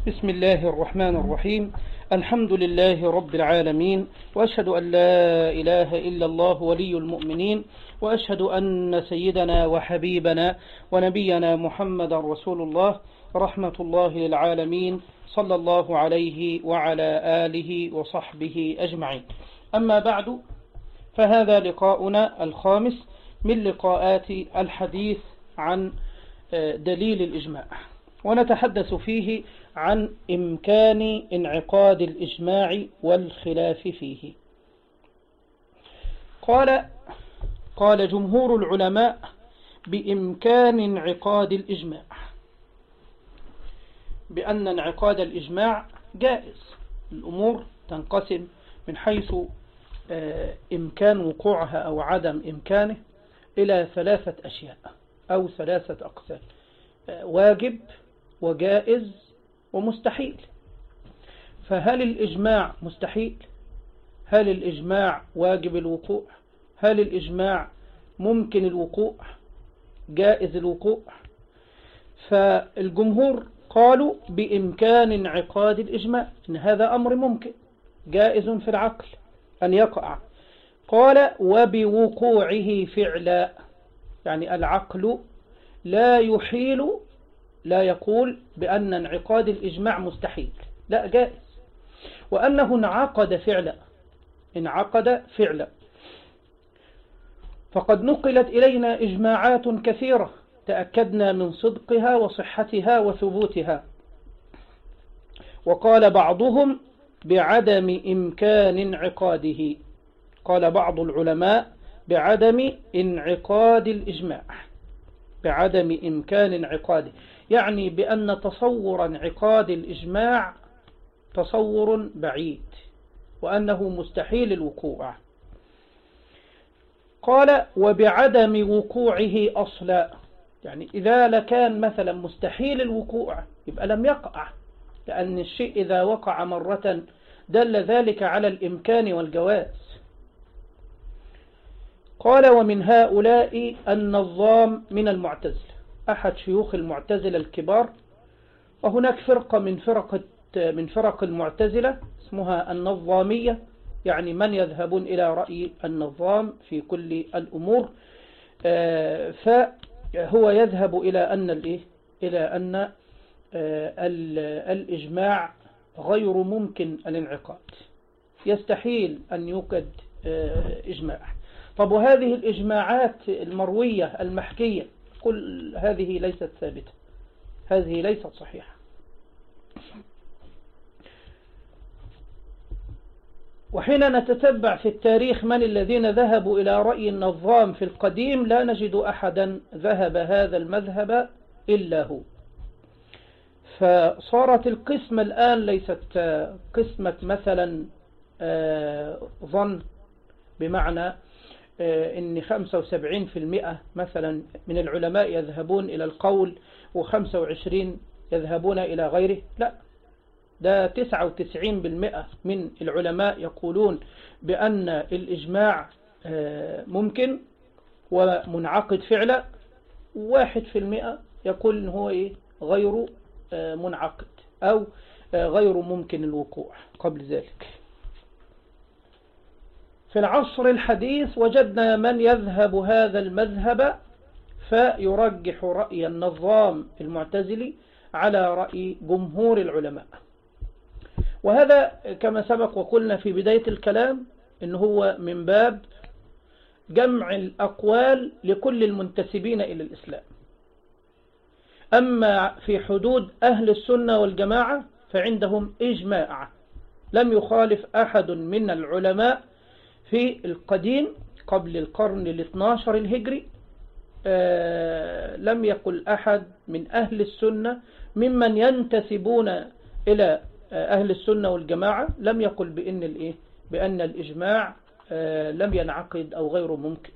بسم الله الرحمن الرحيم. الحمد لله رب العالمين، وأشهد أن لا إله إلا الله ولي المؤمنين، وأشهد أن سيدنا وحبيبنا ونبينا محمد رسول الله رحمة الله للعالمين، صلى الله عليه وعلى آله وصحبه أجمعين. أما بعد، فهذا لقاؤنا الخامس من لقاءات الحديث عن دليل الإجماع، ونتحدث فيه عن إمكان انعقاد الإجماع والخلاف فيه. قال جمهور العلماء بإمكان انعقاد الإجماع، بأن انعقاد الإجماع جائز. الأمور تنقسم من حيث إمكان وقوعها أو عدم إمكانه إلى ثلاثة أشياء أو ثلاثة أقسام: واجب وجائز ومستحيل. فهل الإجماع مستحيل؟ هل الإجماع واجب الوقوع؟ هل الإجماع ممكن الوقوع؟ جائز الوقوع؟ فالجمهور قالوا بإمكان انعقاد الإجماع، إن هذا أمر ممكن جائز في العقل أن يقع. قال وبوقوعه فعلا، يعني العقل لا يحيل، لا يقول بأن انعقاد الإجماع مستحيل، لا، جائز، وأنه انعقد فعلا. فقد نقلت إلينا إجماعات كثيرة تأكدنا من صدقها وصحتها وثبوتها، وقال بعضهم بعدم إمكان انعقاده. قال بعض العلماء بعدم انعقاد الإجماع، بعدم إمكان انعقاده، يعني بأن تصور انعقاد الإجماع تصور بعيد، وأنه مستحيل الوقوع. قال وبعدم وقوعه أصلا، يعني إذا لكان مثلا مستحيل الوقوع يبقى لم يقع، لأن الشيء إذا وقع مرة دل ذلك على الإمكان والجواز. قال ومن هؤلاء النظام من المعتزلة، أحد شيوخ المعتزلة الكبار، وهناك فرقة من فرق المعتزلة اسمها النظامية، يعني من يذهبون إلى رأي النظام في كل الأمور. فهو يذهب إلى أن الإجماع غير ممكن الانعقاد، يستحيل أن يوجد إجماع. طب وهذه الإجماعات المروية المحكية كل هذه ليست ثابتة، هذه ليست صحيحة. وحين نتتبع في التاريخ من الذين ذهبوا إلى رأي النظام في القديم لا نجد أحدا ذهب هذا المذهب إلا هو. فصارت القسمة الآن ليست قسمة مثلا ظن، بمعنى إن 75% مثلا من العلماء يذهبون إلى القول و25 يذهبون إلى غيره، لا، ده 99% من العلماء يقولون بأن الإجماع ممكن ومنعقد فعلا، 1% يقول إن هو غير منعقد أو غير ممكن الوقوع قبل ذلك. في العصر الحديث وجدنا من يذهب هذا المذهب فيرجح رأي النظام المعتزلي على رأي جمهور العلماء، وهذا كما سبق وقلنا في بداية الكلام إن هو من باب جمع الأقوال لكل المنتسبين إلى الإسلام. أما في حدود أهل السنة والجماعة فعندهم إجماع، لم يخالف أحد من العلماء في القديم قبل القرن ال12 الهجري. لم يقل أحد من أهل السنة ممن ينتسبون إلى أهل السنة والجماعة، لم يقل بأن الإجماع لم ينعقد أو غير ممكن.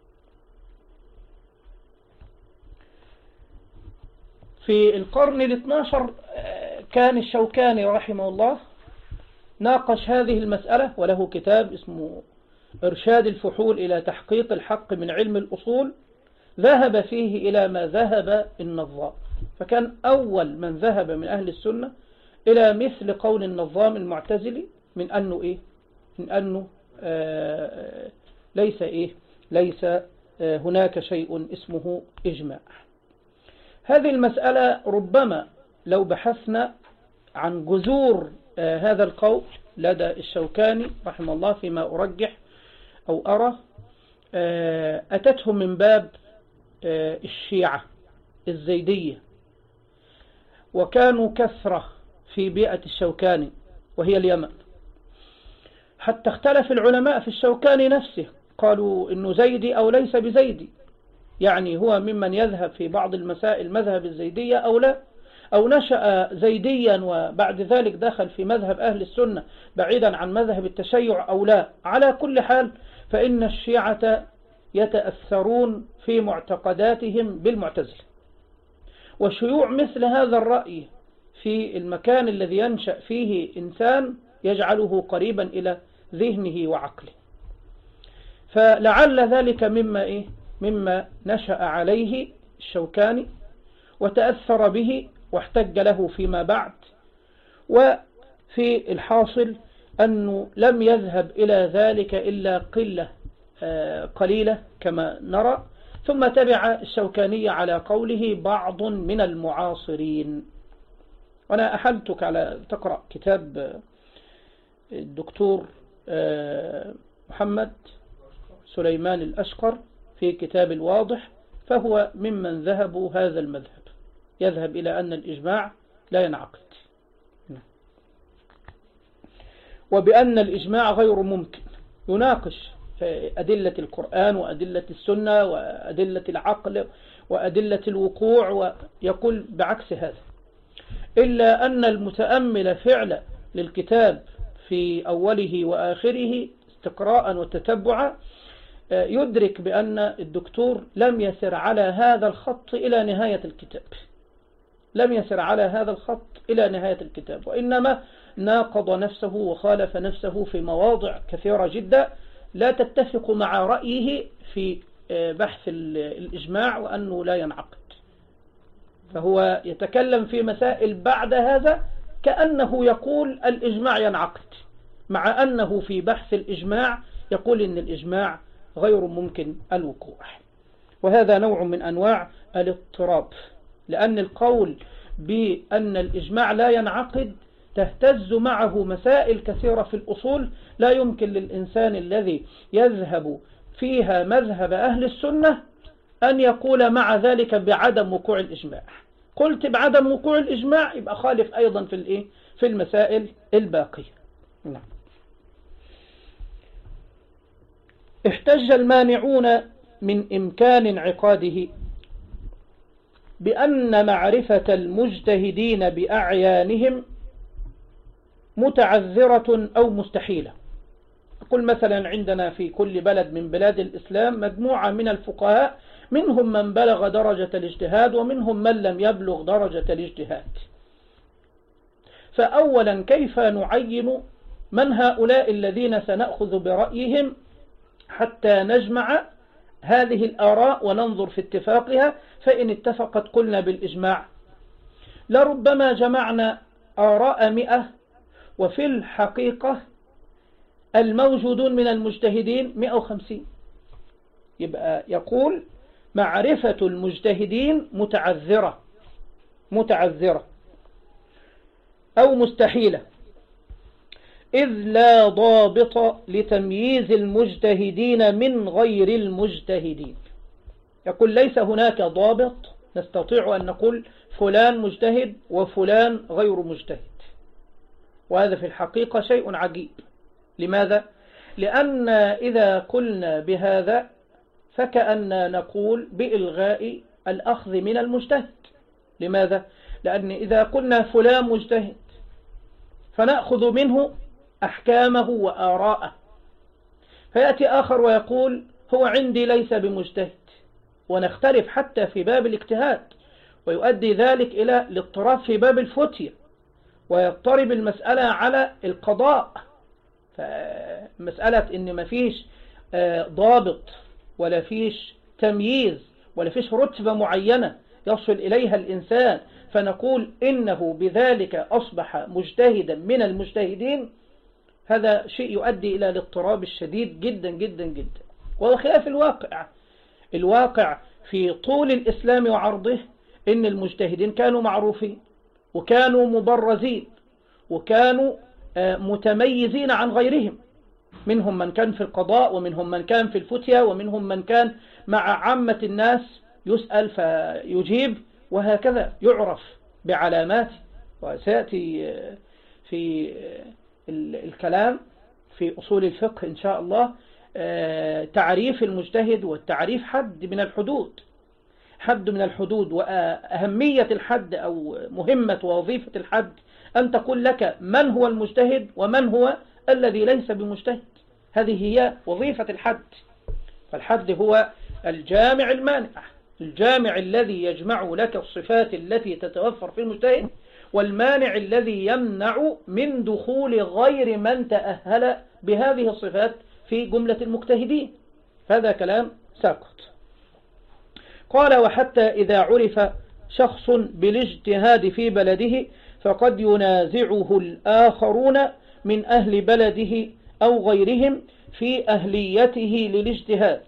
في القرن ال12 كان الشوكاني رحمه الله ناقش هذه المسألة، وله كتاب اسمه إرشاد الفحول إلى تحقيق الحق من علم الأصول، ذهب فيه إلى ما ذهب النظام. فكان أول من ذهب من أهل السنة إلى مثل قول النظام المعتزلي من أنه إيه؟ من أنه ليس هناك شيء اسمه إجماع. هذه المسألة ربما لو بحثنا عن جذور هذا القول لدى الشوكاني رحمه الله فيما أرجح أو أرى، أتتهم من باب الشيعة الزيدية، وكانوا كثرة في بيئة الشوكاني وهي اليمن، حتى اختلف العلماء في الشوكاني نفسه، قالوا إنه زيدي أو ليس بزيدي، يعني هو ممن يذهب في بعض المسائل مذهب الزيدية أو لا، أو نشأ زيديا وبعد ذلك دخل في مذهب أهل السنة بعيدا عن مذهب التشيع أو لا. على كل حال فإن الشيعة يتأثرون في معتقداتهم بالمعتزلة، وشيوع مثل هذا الرأي في المكان الذي ينشأ فيه إنسان يجعله قريبا إلى ذهنه وعقله، فلعل ذلك مما نشأ عليه الشوكاني وتأثر به واحتج له فيما بعد. وفي الحاصل أنه لم يذهب إلى ذلك إلا قلة قليلة كما نرى، ثم تبع الشوكاني على قوله بعض من المعاصرين. وأنا أحلتك على تقرأ كتاب الدكتور محمد سليمان الأشقر في كتاب الواضح، فهو ممن ذهبوا هذا المذهب، يذهب إلى أن الإجماع لا ينعقد، وبأن الإجماع غير ممكن، يناقش أدلة القرآن وأدلة السنة وأدلة العقل وأدلة الوقوع، ويقول بعكس هذا، إلا أن المتأمل فعلا للكتاب في أوله وآخره استقراء وتتبعا يدرك بأن الدكتور لم يسر على هذا الخط إلى نهاية الكتاب، لم يسر على هذا الخط إلى نهاية الكتاب، وإنما ناقض نفسه وخالف نفسه في مواضع كثيرة جدا لا تتفق مع رأيه في بحث الإجماع وأنه لا ينعقد. فهو يتكلم في مسائل بعد هذا كأنه يقول الإجماع ينعقد، مع أنه في بحث الإجماع يقول إن الإجماع غير ممكن الوقوع. وهذا نوع من أنواع الاضطراب، لأن القول بأن الإجماع لا ينعقد تهتز معه مسائل كثيرة في الأصول، لا يمكن للإنسان الذي يذهب فيها مذهب أهل السنة أن يقول مع ذلك بعدم وقوع الإجماع. قلت بعدم وقوع الإجماع يبقى خالف أيضا في المسائل الباقية. نعم. احتج المانعون من إمكان انعقاده بأن معرفة المجتهدين بأعيانهم متعذرة أو مستحيلة. أقول مثلا عندنا في كل بلد من بلاد الإسلام مجموعة من الفقهاء، منهم من بلغ درجة الاجتهاد ومنهم من لم يبلغ درجة الاجتهاد. فأولا كيف نعين من هؤلاء الذين سنأخذ برأيهم حتى نجمع هذه الآراء وننظر في اتفاقها؟ فإن اتفقت قلنا بالإجماع، لربما جمعنا آراء 100 وفي الحقيقة الموجودون من المجتهدين 150. يبقى يقول معرفة المجتهدين متعذرة أو مستحيلة، إذ لا ضابط لتمييز المجتهدين من غير المجتهدين. يقول ليس هناك ضابط نستطيع أن نقول فلان مجتهد وفلان غير مجتهد، وهذا في الحقيقة شيء عجيب. لماذا؟ لأن إذا قلنا بهذا فكأننا نقول بإلغاء الأخذ من المجتهد. لماذا؟ لأن إذا قلنا فلان مجتهد فنأخذ منه أحكامه وآراءه، فيأتي آخر ويقول هو عندي ليس بمجتهد، ونختلف حتى في باب الاجتهاد، ويؤدي ذلك إلى الاضطراب في باب الفتية، ويضطرب المسألة على القضاء. فمسألة إن ما فيش ضابط ولا فيش تمييز ولا فيش رتبة معينة يصل إليها الإنسان فنقول إنه بذلك أصبح مجتهدا من المجتهدين، هذا شيء يؤدي إلى الاضطراب الشديد جدا جدا جدا، وهو خلاف الواقع. الواقع في طول الإسلام وعرضه إن المجتهدين كانوا معروفين وكانوا مبرزين وكانوا متميزين عن غيرهم، منهم من كان في القضاء ومنهم من كان في الفتية ومنهم من كان مع عامة الناس يسأل فيجيب، وهكذا يعرف بعلامات. وسيأتي في الكلام في أصول الفقه إن شاء الله تعريف المجتهد والتعريف حد من الحدود وأهمية الحد أو مهمة ووظيفة الحد أن تقول لك من هو المجتهد ومن هو الذي ليس بمجتهد. هذه هي وظيفة الحد. فالحد هو الجامع المانع، الجامع الذي يجمع لك الصفات التي تتوفر في المجتهد، والمانع الذي يمنع من دخول غير من تأهل بهذه الصفات في جملة المجتهدين. هذا كلام ساقط. قال: وحتى إذا عرف شخص بالاجتهاد في بلده فقد ينازعه الآخرون من أهل بلده أو غيرهم في أهليته للاجتهاد.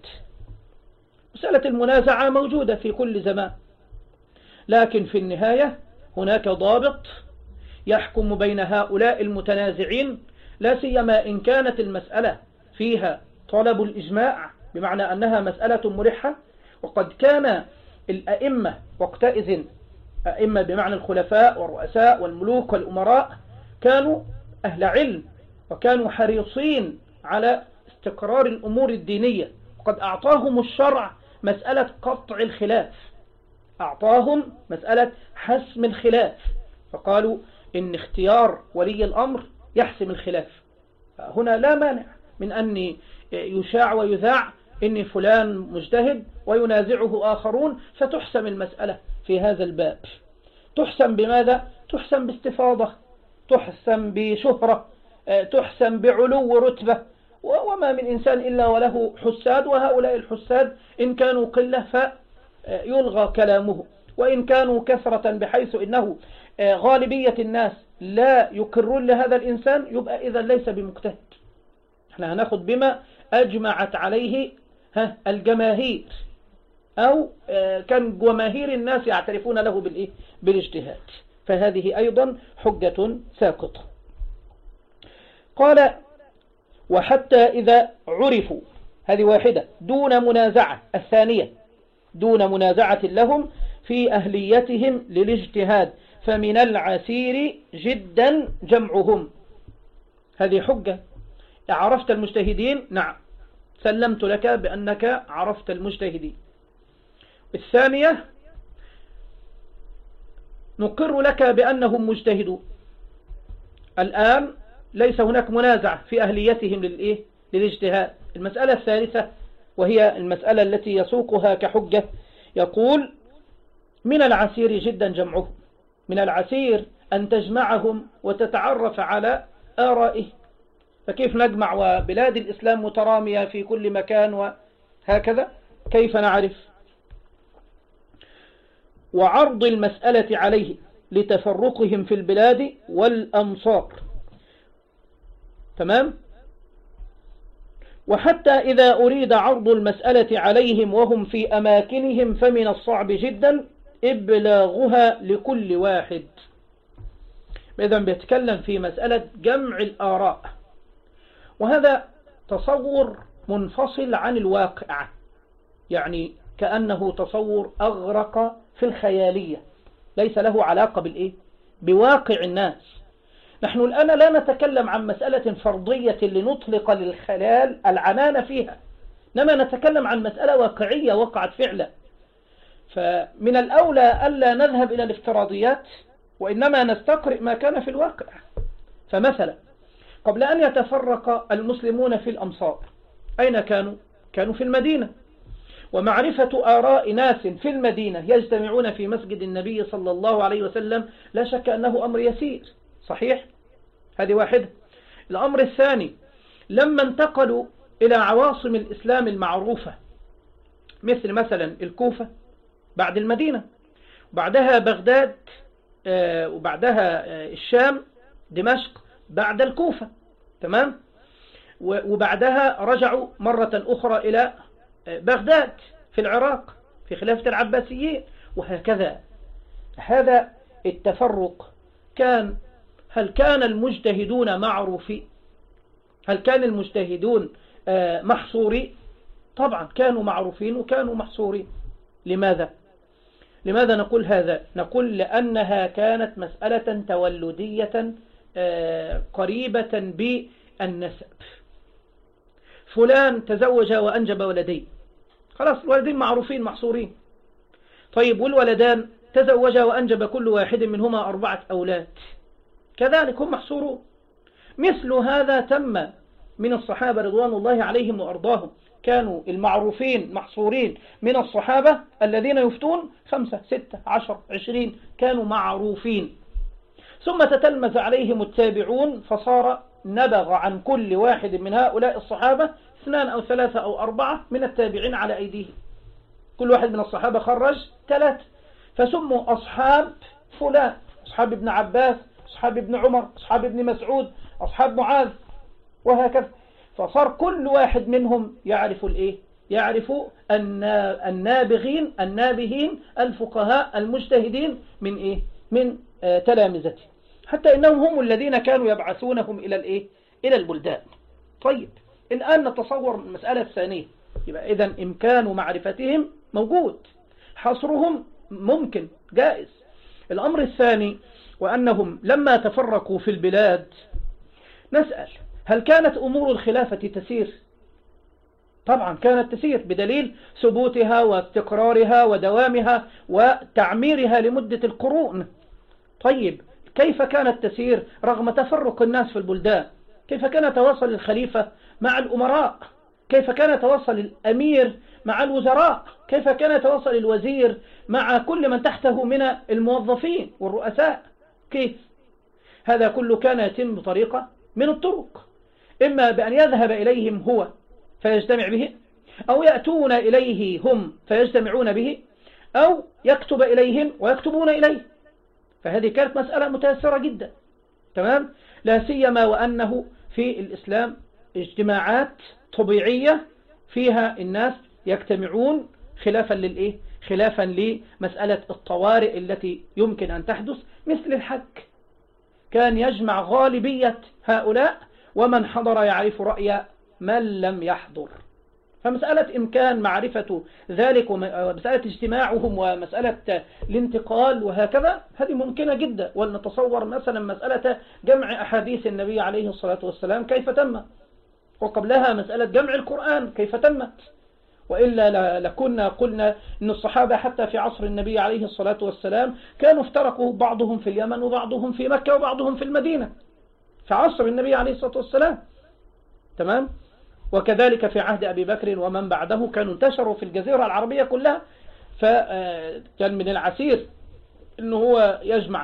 مسألة المنازعة موجودة في كل زمان، لكن في النهاية هناك ضابط يحكم بين هؤلاء المتنازعين، لا سيما إن كانت المسألة فيها طلب الإجماع، بمعنى أنها مسألة مرحة. وقد كان الأئمة وقتئذ، أئمة بمعنى الخلفاء والرؤساء والملوك والأمراء، كانوا أهل علم وكانوا حريصين على استقرار الأمور الدينية، وقد أعطاهم الشرع مسألة قطع الخلاف، أعطاهم مسألة حسم الخلاف، فقالوا إن اختيار ولي الأمر يحسم الخلاف. هنا لا مانع من أن يشاع ويذاع إن فلان مجتهد وينازعه آخرون فتحسم المسألة في هذا الباب. تحسم بماذا؟ تحسم باستفاضة، تحسم بشهرة، تحسم بعلو رتبة، وما من إنسان إلا وله حساد، وهؤلاء الحساد إن كانوا قلة فيلغى كلامه، وإن كانوا كثرة بحيث إنه غالبية الناس لا يقرون لهذا الإنسان يبقى إذا ليس بمجتهد. احنا هناخد بما أجمعت عليه الجماهير، أو كان جماهير الناس يعترفون له بالاجتهاد، فهذه أيضا حجة ساقطة. قال: وحتى إذا عرفوا، هذه واحدة دون منازعة، الثانية دون منازعة لهم في أهليتهم للاجتهاد، فمن العسير جدا جمعهم. هذه حجة. عرفت المجتهدين؟ نعم، سلمت لك بأنك عرفت المجتهدين. الثانية نقر لك بأنهم مجتهدون. الآن ليس هناك منازعة في أهليتهم للاجتهاد. المسألة الثالثة وهي المسألة التي يسوقها كحجة، يقول: من العسير جدا جمعهم. من العسير أن تجمعهم وتتعرف على آرائه. فكيف نجمع وبلاد الإسلام مترامية في كل مكان وهكذا؟ كيف نعرف؟ وعرض المسألة عليه لتفرقهم في البلاد والأمصار. تمام؟ وحتى إذا أريد عرض المسألة عليهم وهم في أماكنهم فمن الصعب جدا إبلاغها لكل واحد. إذا بيتكلم في مسألة جمع الآراء، وهذا تصور منفصل عن الواقع، يعني كأنه تصور أغرق في الخيالية، ليس له علاقة بواقع الناس. نحن الآن لا نتكلم عن مسألة فرضية لنطلق للخيال العنان فيها، إنما نتكلم عن مسألة واقعية وقعت فعلا. فمن الأولى ألا نذهب إلى الافتراضيات، وإنما نستقرئ ما كان في الواقع. فمثلا قبل أن يتفرق المسلمون في الأمصار أين كانوا؟ كانوا في المدينة، ومعرفة آراء ناس في المدينة يجتمعون في مسجد النبي صلى الله عليه وسلم لا شك أنه أمر يسير، صحيح؟ هذه واحدة. الأمر الثاني، لما انتقلوا إلى عواصم الإسلام المعروفة مثل مثلا الكوفة بعد المدينة، بعدها بغداد، وبعدها الشام دمشق، بعد الكوفة. تمام. وبعدها رجعوا مرة أخرى إلى بغداد في العراق في خلافة العباسيين، وهكذا. هذا التفرق كان. هل كان المجتهدون معروفين؟ هل كان المجتهدون محصورين؟ طبعا كانوا معروفين وكانوا محصورين. لماذا نقول هذا؟ نقول لأنها كانت مسألة تولدية قريبة بالنسب. فلان تزوج وأنجب ولدين، خلاص الولدين معروفين محصورين. طيب والولدان تزوجا وأنجب كل واحد منهما 4 أولاد، كذلك هم محصورون. مثل هذا تم من الصحابة رضوان الله عليهم وأرضاهم. كانوا المعروفين محصورين من الصحابة الذين يفتون 5 6 10 20 كانوا معروفين. ثم تتلمذ عليهم التابعون، فصار نبغ عن كل واحد من هؤلاء الصحابة 2 أو 3 أو 4 من التابعين على أيديهم. كل واحد من الصحابة خرج 3، فسموا أصحاب فلان، أصحاب ابن عباس، أصحاب ابن عمر، أصحاب ابن مسعود، أصحاب معاذ، وهكذا. فصار كل واحد منهم يعرف الإيه؟ يعرف النابغين الفقهاء المجتهدين من إيه؟ من تلامذته، حتى إنهم هم الذين كانوا يبعثونهم إلى الإيه؟ إلى البلدان. طيب الآن نتصور المسألة الثانية. يبقى إذن إمكان معرفتهم موجود، حصرهم ممكن جائز. الأمر الثاني وأنهم لما تفرقوا في البلاد، نسأل هل كانت أمور الخلافة تسير؟ طبعا كانت تسير بدليل ثبوتها واستقرارها ودوامها وتعميرها لمدة القرون. طيب كيف كانت تسير رغم تفرق الناس في البلدان؟ كيف كان يتواصل الخليفة مع الأمراء؟ كيف كان يتواصل الأمير مع الوزراء؟ كيف كان يتواصل الوزير مع كل من تحته من الموظفين والرؤساء؟ كيف؟ هذا كله كان يتم بطريقة من الطرق، إما بأن يذهب إليهم هو فيجتمع به، أو يأتون إليه هم فيجتمعون به، أو يكتب إليهم ويكتبون إليه. فهذه كانت مسألة متيسرة جدا. تمام. لا سيما وأنه في الإسلام اجتماعات طبيعية فيها الناس يجتمعون خلافا للإيه؟ خلافا لمسألة الطوارئ التي يمكن أن تحدث، مثل الحج كان يجمع غالبية هؤلاء، ومن حضر يعرف رأي من لم يحضر. فمسألة إمكان معرفة ذلك ومسألة اجتماعهم ومسألة الانتقال وهكذا هذه ممكنة جدا. ولنتصور مثلا مسألة جمع أحاديث النبي عليه الصلاة والسلام كيف تم، وقبلها مسألة جمع القرآن كيف تمت. وإلا لكنا قلنا أن الصحابة حتى في عصر النبي عليه الصلاة والسلام كانوا افترقوا، بعضهم في اليمن وبعضهم في مكة وبعضهم في المدينة في عصر النبي عليه الصلاة والسلام. تمام. وكذلك في عهد أبي بكر ومن بعده كانوا انتشروا في الجزيرة العربية كلها. فكان من العسير أنه هو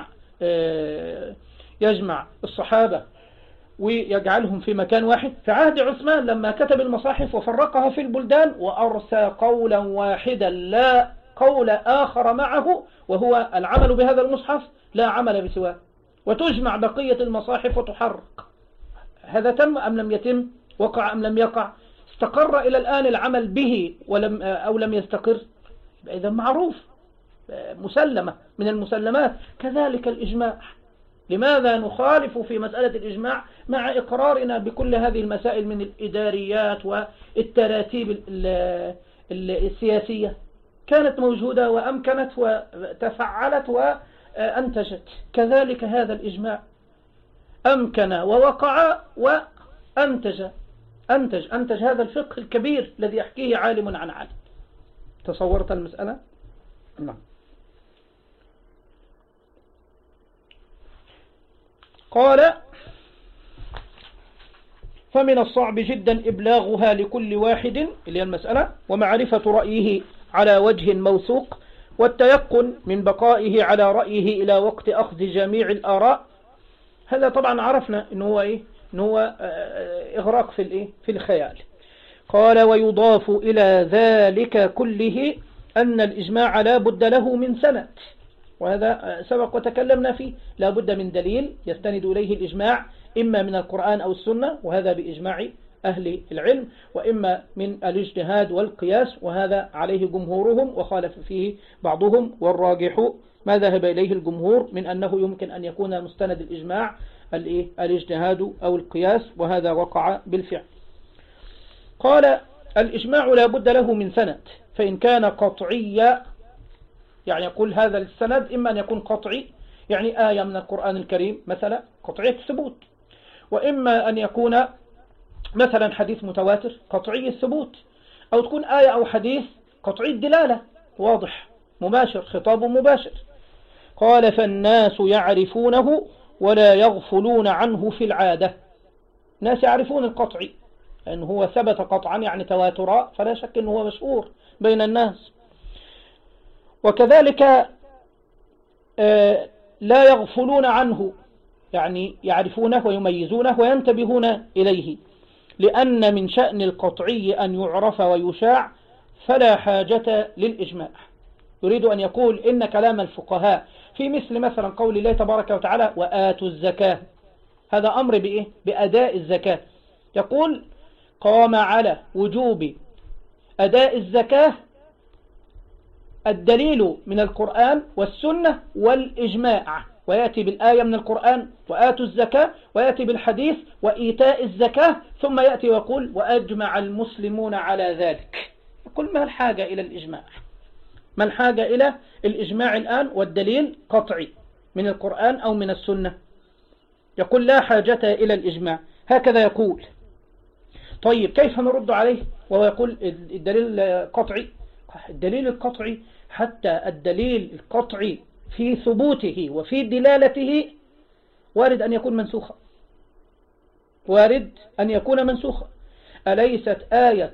يجمع الصحابة ويجعلهم في مكان واحد. في عهد عثمان لما كتب المصاحف وفرقها في البلدان وأرسى قولا واحدا لا قول آخر معه، وهو العمل بهذا المصحف لا عمل بسواه، وتجمع بقية المصاحف وتحرق. هذا تم أم لم يتم؟ وقع أم لم يقع؟ استقر إلى الآن العمل به أو لم يستقر؟ إذا معروف، مسلمة من المسلمات. كذلك الإجماع. لماذا نخالف في مسألة الإجماع مع إقرارنا بكل هذه المسائل من الإداريات والتراتيب السياسية؟ كانت موجودة وأمكنت وتفعلت وأنتجت. كذلك هذا الإجماع أمكن ووقع وأنتج هذا الفقه الكبير الذي يحكيه عالم عن عالم. تصورت المسألة؟ نعم. قال: فمن الصعب جدا إبلاغها لكل واحد، اللي هي المسألة، ومعرفة رأيه على وجه موثوق، والتيقن من بقائه على رأيه إلى وقت أخذ جميع الآراء. هذا طبعا عرفنا إنه هو إيه؟ إنه هو إغراق في الإيه؟ في الخيال. قال: ويضاف إلى ذلك كله أن الإجماع لا بد له من سند. وهذا سبق وتكلمنا فيه. لا بد من دليل يستند إليه الإجماع، إما من القرآن أو السنة، وهذا بإجماع أهل العلم، وإما من الاجتهاد والقياس، وهذا عليه جمهورهم وخالف فيه بعضهم، والراجح ما ذهب إليه الجمهور من أنه يمكن أن يكون مستند الإجماع الاجتهاد أو القياس، وهذا وقع بالفعل. قال الإجماع لا بد له من سند، فإن كان قطعيا، يعني يقول هذا السند إما أن يكون قطعي، يعني آية من القرآن الكريم مثلا قطعية الثبوت، وإما أن يكون مثلا حديث متواتر قطعي الثبوت، أو تكون آية أو حديث قطعي الدلالة، واضح مباشر، خطاب مباشر. قال فالناس يعرفونه ولا يغفلون عنه في العادة. الناس يعرفون القطعي لأنه هو ثبت قطعا يعني تواترا، فلا شك أنه هو مشهور بين الناس. وكذلك لا يغفلون عنه، يعني يعرفونه ويميزونه وينتبهون إليه، لأن من شأن القطعي أن يعرف ويشاع، فلا حاجة للإجماع. يريد أن يقول إن كلام الفقهاء في مثلا قول الله تبارك وتعالى وآتوا الزكاة، هذا أمر بإيه؟ بأداء الزكاة. يقول قام على وجوب أداء الزكاة الدليل من القرآن والسنة والإجماع، ويأتي بالآية من القرآن وآتوا الزكاة، ويأتي بالحديث وإيتاء الزكاة، ثم يأتي ويقول وأجمع المسلمون على ذلك. يقول ما الحاجة إلى الإجماع؟ ما الحاجة إلى الإجماع الآن والدليل قطعي من القرآن أو من السنة؟ يقول لا حاجة إلى الإجماع، هكذا يقول. طيب كيف نرد عليه وهو يقول الدليل قطعي؟ الدليل القطعي، حتى الدليل القطعي في ثبوته وفي دلالته وارد أن يكون منسوخا، وارد أن يكون منسوخا. أليست آية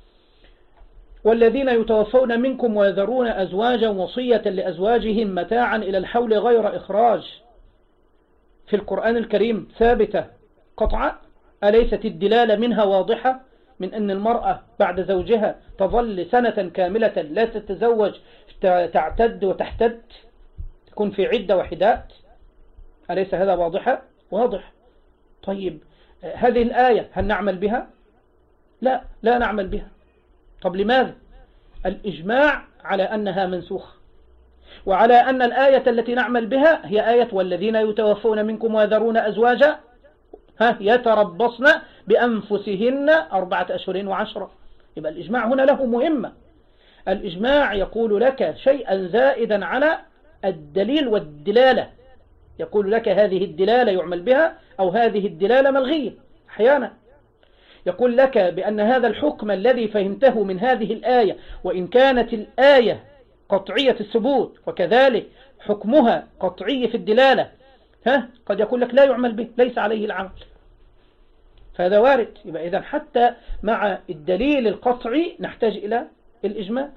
والذين يتوفون منكم ويذرون أزواجا وصية لأزواجهم متاعا إلى الحول غير إخراج في القرآن الكريم ثابتة قطعا؟ أليست الدلالة منها واضحة من أن المرأة بعد زوجها تظل سنة كاملة لا تتزوج، تعتد وتحتد، تكون في عدة وحدات؟ أليس هذا واضحة؟ واضح. طيب هذه الآية هل نعمل بها؟ لا نعمل بها. طب لماذا؟ الإجماع على أنها منسوخة، وعلى أن الآية التي نعمل بها هي آية والذين يتوفون منكم ويذرون أزواجا يتربصن بأنفسهن 4 أشهر و10. يبقى الإجماع هنا له مهمة. الإجماع يقول لك شيئا زائدا على الدليل والدلالة، يقول لك هذه الدلالة يعمل بها أو هذه الدلالة ملغية. أحيانا يقول لك بأن هذا الحكم الذي فهمته من هذه الآية، وإن كانت الآية قطعية الثبوت وكذلك حكمها قطعي في الدلالة، قد يقول لك لا يعمل به، ليس عليه العمل. فهذا وارد. يبقى إذن حتى مع الدليل القطعي نحتاج إلى الإجماع.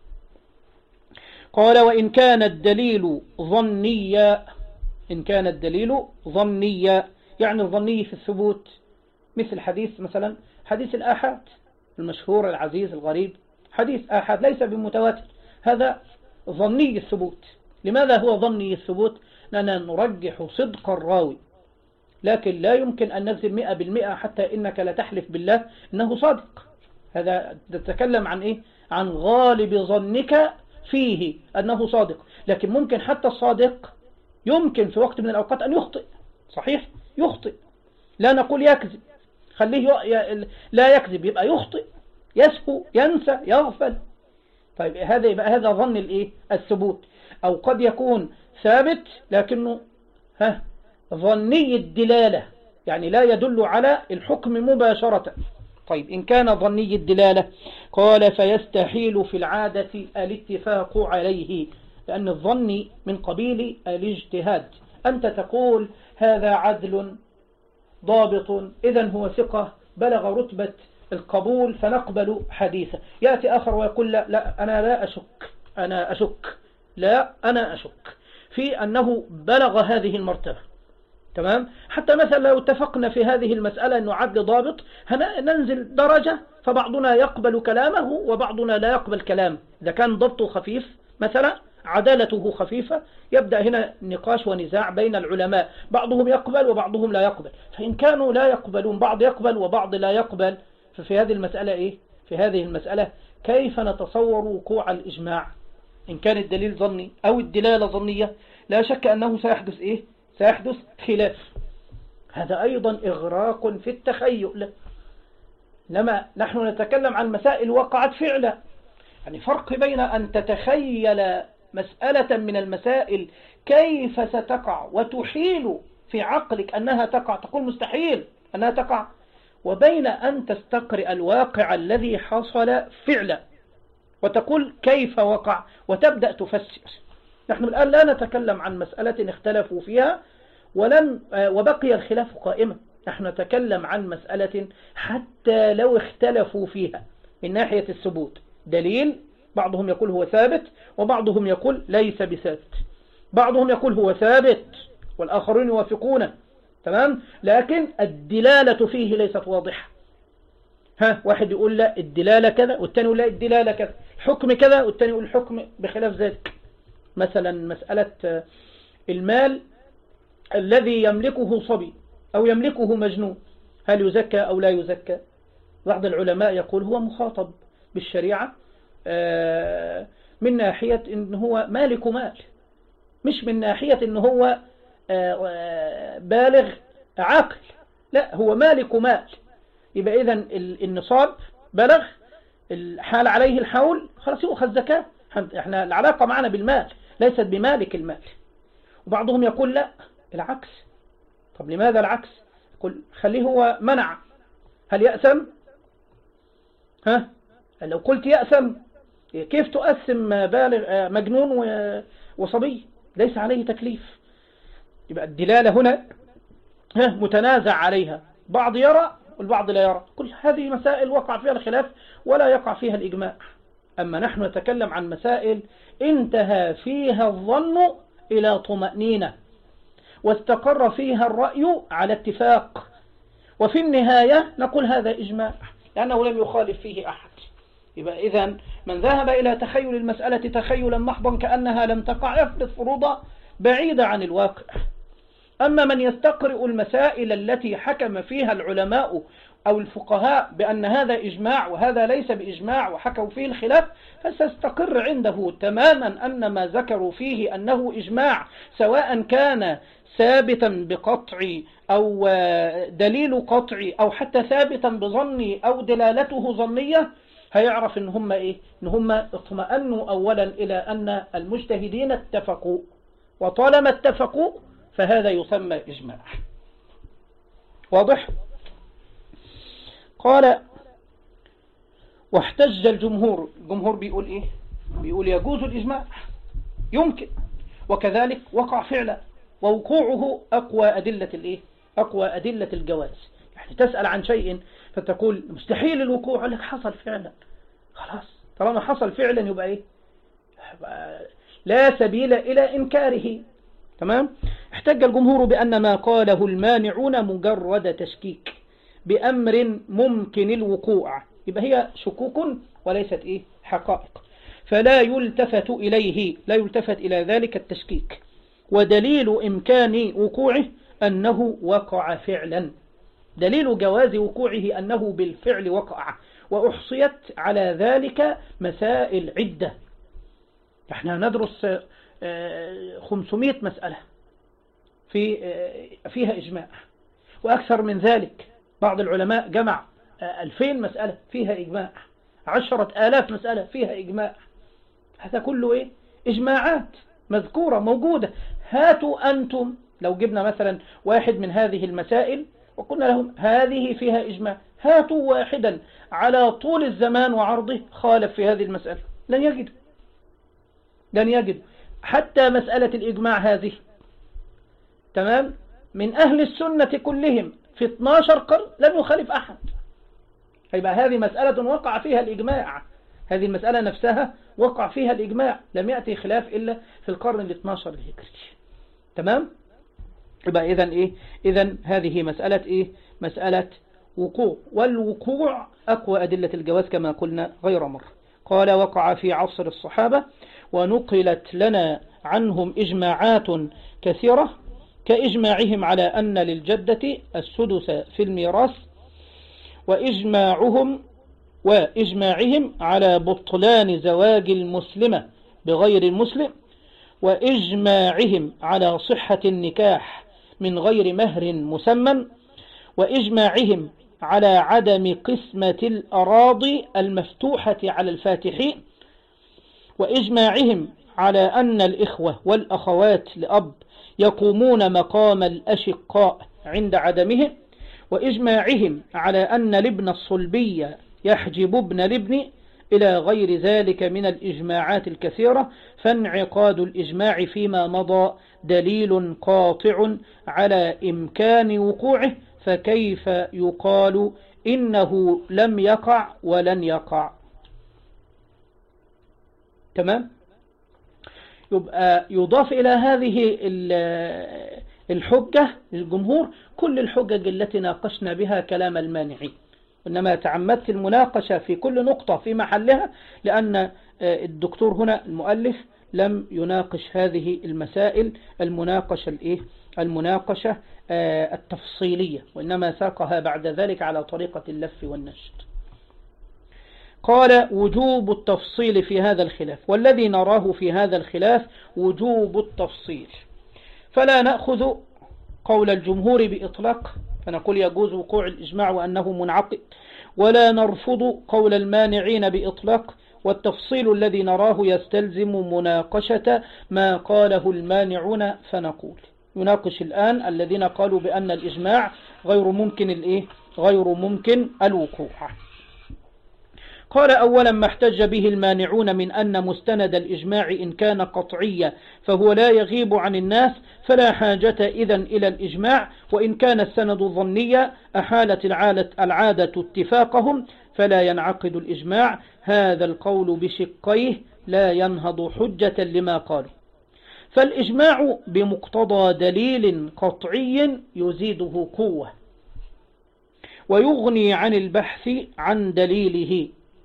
قال وإن كان الدليل ظنيا، إن كان الدليل ظنيا يعني الظني في الثبوت، مثل حديث مثلا حديث الآحاد المشهور العزيز الغريب، حديث آحاد ليس بمتواتر، هذا ظني الثبوت. لماذا هو ظني الثبوت؟ لأننا نرجح صدق الراوي، لكن لا يمكن أن نجزم 100% حتى إنك لا تحلف بالله أنه صادق. هذا تتكلم عن إيه؟ عن غالب ظنك فيه أنه صادق، لكن ممكن حتى الصادق يمكن في وقت من الأوقات أن يخطئ. صحيح يخطئ، لا نقول يكذب، خليه لا يكذب، يبقى يخطئ، يسهو، ينسى، يغفل. طيب هذا يبقى هذا ظن الإيه؟ الثبوت. أو قد يكون ثابت لكنه ظني الدلالة، يعني لا يدل على الحكم مباشرة. طيب إن كان ظني الدلالة قال فيستحيل في العادة الاتفاق عليه، لأن الظن من قبيل الاجتهاد. أنت تقول هذا عدل ضابط إذن هو ثقة بلغ رتبة القبول فنقبل حديثه. يأتي آخر ويقول لا أنا لا أشك، أنا أشك في أنه بلغ هذه المرتبة. تمام؟ حتى مثلا لو اتفقنا في هذه المسألة أنه عدل ضابط، ننزل درجة، فبعضنا يقبل كلامه وبعضنا لا يقبل كلامه. إذا كان ضبطه خفيف مثلا عدالته خفيفة، يبدأ هنا نقاش ونزاع بين العلماء، بعضهم يقبل وبعضهم لا يقبل. فإن كانوا لا يقبلون، بعض يقبل وبعض لا يقبل، ففي هذه المسألة إيه؟ في هذه المسألة كيف نتصور وقوع الإجماع؟ إن كان الدليل ظني أو الدلالة ظنية لا شك أنه سيحدث إيه؟ سيحدث خلاف. هذا أيضا إغراق في التخيل. لما نحن نتكلم عن مسائل وقعت فعلا، يعني فرق بين أن تتخيل مسألة من المسائل كيف ستقع وتحيل في عقلك أنها تقع، تقول مستحيل أنها تقع، وبين أن تستقرئ الواقع الذي حصل فعلا وتقول كيف وقع وتبدأ تفسر. نحن الآن لا نتكلم عن مسألة اختلفوا فيها وبقي الخلاف قائما، نحن نتكلم عن مسألة حتى لو اختلفوا فيها من ناحية الثبوت، دليل بعضهم يقول هو ثابت وبعضهم يقول ليس بثابت، بعضهم يقول هو ثابت والآخرون يوافقونه، تمام، لكن الدلالة فيه ليست واضحة. واحد يقول لا الدلالة كذا والتاني يقول لا الدلالة كذا، الحكم كذا والتاني يقول الحكم بخلاف ذلك. مثلا مسألة المال الذي يملكه صبي أو يملكه مجنون، هل يزكى أو لا يزكى؟ بعض العلماء يقول هو مخاطب بالشريعة من ناحية إن هو مالك مال، مش من ناحية إن هو بالغ عاقل، لا هو مالك مال. يبقى إذن النصاب بلغ، الحال عليه الحول، خلاص يؤخذ زكاة. احنا العلاقة معنا بالمال ليست بمالك المال. وبعضهم يقول لا العكس. طب لماذا العكس؟ يقول خليه هو منع، هل يأثم؟ لو قلت يأثم كيف تؤثم بالغ مجنون وصبي ليس عليه تكليف؟ يبقى الدلالة هنا متنازع عليها، بعض يرى والبعض لا يرى. كل هذه مسائل وقع فيها الخلاف ولا يقع فيها الإجماع. أما نحن نتكلم عن مسائل انتهى فيها الظن إلى طمأنينة واستقر فيها الرأي على اتفاق، وفي النهاية نقول هذا إجماع لأنه لم يخالف فيه أحد. يبقى إذن من ذهب إلى تخيل المسألة تخيلا محضا كأنها لم تقع يفرض فروضا بعيدة عن الواقع. أما من يستقرئ المسائل التي حكم فيها العلماء أو الفقهاء بأن هذا إجماع وهذا ليس بإجماع وحكوا فيه الخلاف، فسيستقر عنده تماما أن ما ذكروا فيه أنه إجماع، سواء كان ثابتا بقطعي أو دليل قطعي أو حتى ثابتا بظني أو دلالته ظنية، هيعرف إن هم إيه؟ إن هم اطمأنوا أولا إلى أن المجتهدين اتفقوا، وطالما اتفقوا فهذا يسمى إجماع. واضح؟ قال واحتج الجمهور بيقول إيه؟ بيقول يجوز الإجماع، يمكن، وكذلك وقع فعلا، ووقوعه أقوى أدلة الإيه؟ أقوى أدلة الجواز. يعني تسأل عن شيء فتقول مستحيل الوقوع، لك حصل فعلا، خلاص طالما حصل فعلا يبقى إيه؟ لا سبيل إلى إنكاره. تمام؟ احتج الجمهور بأن ما قاله المانعون مجرد تشكيك بأمر ممكن الوقوع، يبقى هي شكوك وليست إيه؟ حقائق، فلا يلتفت إليه، لا يلتفت إلى ذلك التشكيك، ودليل إمكان وقوعه أنه وقع فعلا، دليل جواز وقوعه أنه بالفعل وقع، وأحصيت على ذلك مسائل عدة. احنا ندرس 500 مسألة فيها إجماع وأكثر من ذلك. بعض العلماء جمع 2000 مسألة فيها إجماع، 10,000 مسألة فيها إجماع. هذا كله إيه؟ إجماعات مذكورة موجودة. هاتوا أنتم لو جبنا مثلا واحد من هذه المسائل وقلنا لهم هذه فيها إجماع، هاتوا واحدا على طول الزمان وعرضه خالف في هذه المسألة، لن يجد حتى مسألة الإجماع هذه. تمام؟ من أهل السنة كلهم في 12 قرن لم يخالف أحد. يبقى هذه مسألة وقع فيها الإجماع، هذه المسألة نفسها وقع فيها الإجماع، لم يأتي خلاف إلا في القرن ال12 الهجري. تمام؟ يبقى إذن إيه؟ إذن هذه مسألة إيه؟ مسألة وقوع، والوقوع أقوى أدلة الجواز كما قلنا غير مرة. قال وقع في عصر الصحابة ونقلت لنا عنهم إجماعات كثيرة كإجماعهم على أن للجدة السدس في الميراث، وإجماعهم على بطلان زواج المسلمة بغير المسلم، وإجماعهم على صحة النكاح من غير مهر مسمى، وإجماعهم على عدم قسمة الأراضي المفتوحة على الفاتحين، وإجماعهم على أن الإخوة والأخوات لأب يقومون مقام الأشقاء عند عدمهم، وإجماعهم على أن الابن الصلبي يحجب ابن الابن، إلى غير ذلك من الإجماعات الكثيرة. فانعقاد الإجماع فيما مضى دليل قاطع على إمكان وقوعه، فكيف يقال إنه لم يقع ولن يقع؟ تمام؟ يبقى يضاف إلى هذه الحجة للجمهور كل الحجج التي ناقشنا بها كلام المانعين، إنما تعمدت المناقشة في كل نقطة في محلها، لأن الدكتور هنا المؤلف لم يناقش هذه المسائل المناقشة التفصيلية، وإنما ساقها بعد ذلك على طريقة اللف والنشر. قال: وجوب التفصيل في هذا الخلاف، والذي نراه في هذا الخلاف وجوب التفصيل، فلا نأخذ قول الجمهور بإطلاق فنقول يجوز وقوع الإجماع وأنه منعقد، ولا نرفض قول المانعين بإطلاق، والتفصيل الذي نراه يستلزم مناقشة ما قاله المانعون. فنقول يناقش الآن الذين قالوا بأن الإجماع غير ممكن الوقوع. قال: أولا ما احتج به المانعون من أن مستند الإجماع إن كان قطعيا فهو لا يغيب عن الناس، فلا حاجة إذن إلى الإجماع، وإن كان السند ظنيا أحالت العادة اتفاقهم فلا ينعقد الإجماع. هذا القول بشقيه لا ينهض حجة لما قالوا، فالإجماع بمقتضى دليل قطعي يزيده قوة ويغني عن البحث عن دليله.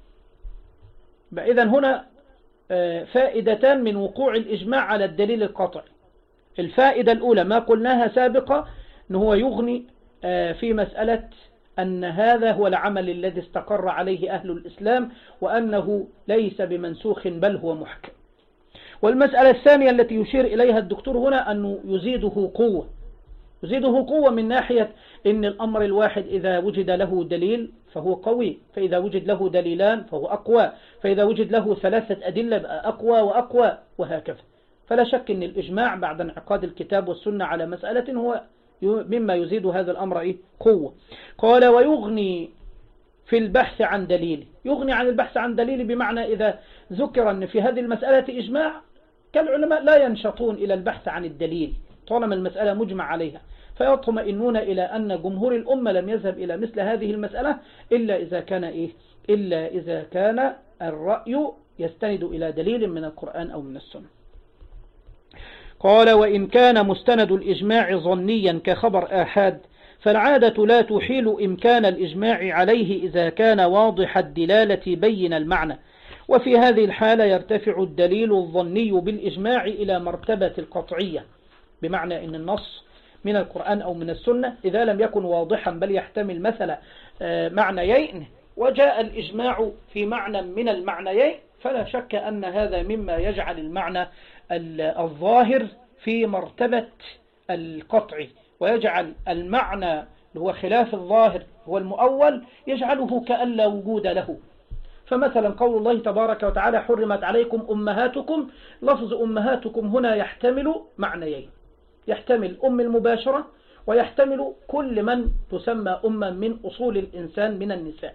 إذن هنا فائدتان من وقوع الإجماع على الدليل القطعي. الفائدة الأولى ما قلناها سابقا، أنه يغني في مسألة أن هذا هو العمل الذي استقر عليه أهل الإسلام، وأنه ليس بمنسوخ بل هو محكم. والمسألة الثانية التي يشير إليها الدكتور هنا أنه يزيده قوة من ناحية أن الأمر الواحد إذا وجد له دليل فهو قوي، فإذا وجد له دليلان فهو أقوى، فإذا وجد له 3 أدلة بقى أقوى وأقوى، وهكذا. فلا شك أن الإجماع بعد انعقاد الكتاب والسنة على مسألة هو مما يزيد هذا الأمر قوة. قال: ويغني في البحث عن دليل. يغني عن البحث عن دليل بمعنى إذا ذكر أن في هذه المسألة إجماع كالعلماء لا ينشطون إلى البحث عن الدليل طالما المسألة مجمع عليها، فيطمئنون إلى أن جمهور الأمة لم يذهب إلى مثل هذه المسألة إلا إذا كان الرأي يستند إلى دليل من القرآن أو من السنة. قال: وإن كان مستند الإجماع ظنيا كخبر آحاد فالعادة لا تحيل إمكان الإجماع عليه إذا كان واضح الدلالة بين المعنى، وفي هذه الحالة يرتفع الدليل الظني بالإجماع إلى مرتبة القطعية، بمعنى أن النص من القرآن أو من السنة إذا لم يكن واضحا بل يحتمل مثلا معنيين وجاء الإجماع في معنى من المعنيين، فلا شك أن هذا مما يجعل المعنى الظاهر في مرتبة القطع، ويجعل المعنى اللي هو خلاف الظاهر هو المؤول يجعله كأن لا وجود له. فمثلا قول الله تبارك وتعالى: حرمت عليكم أمهاتكم، لفظ أمهاتكم هنا يحتمل معنيين، يحتمل أم المباشرة ويحتمل كل من تسمى أما من أصول الإنسان من النساء،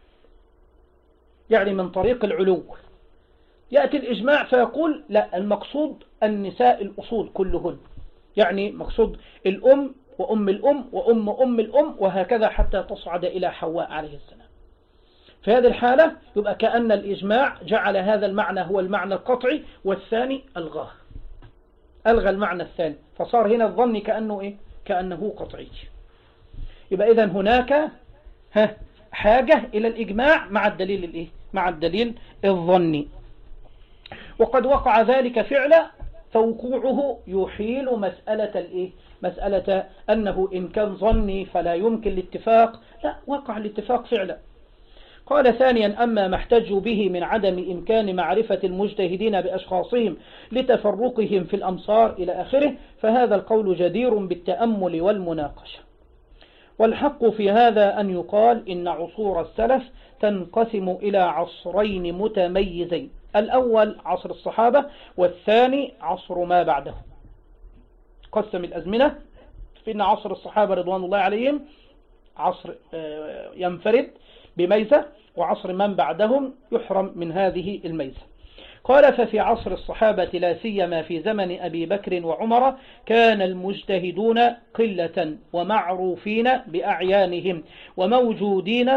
يعني من طريق العلو. يأتي الإجماع فيقول لا، المقصود النساء الأصول كلهن، يعني مقصود الأم وأم الأم وأم أم الأم وهكذا حتى تصعد إلى حواء عليه السلام. في هذه الحالة يبقى كأن الإجماع جعل هذا المعنى هو المعنى القطعي، والثاني ألغى المعنى الثاني، فصار هنا الظن كأنه قطعي. يبقى إذن هناك حاجة إلى الإجماع مع الدليل الظني. وقد وقع ذلك فعلا، فوقوعه يحيل مسألة أنه إن كان ظني فلا يمكن الاتفاق، لا، وقع الاتفاق فعلا. قال ثانيا: أما ما احتجوا به من عدم إمكان معرفة المجتهدين بأشخاصهم لتفرقهم في الأمصار إلى آخره، فهذا القول جدير بالتأمل والمناقشة. والحق في هذا أن يقال إن عصور السلف تنقسم إلى عصرين متميزين: الأول عصر الصحابة، والثاني عصر ما بعده. قسم الأزمنة في أن عصر الصحابة رضوان الله عليهم عصر ينفرد بميزة، وعصر من بعدهم يحرم من هذه الميزة. قال: ففي عصر الصحابة لا سيما في زمن أبي بكر وعمر كان المجتهدون قلة ومعروفين بأعيانهم وموجودين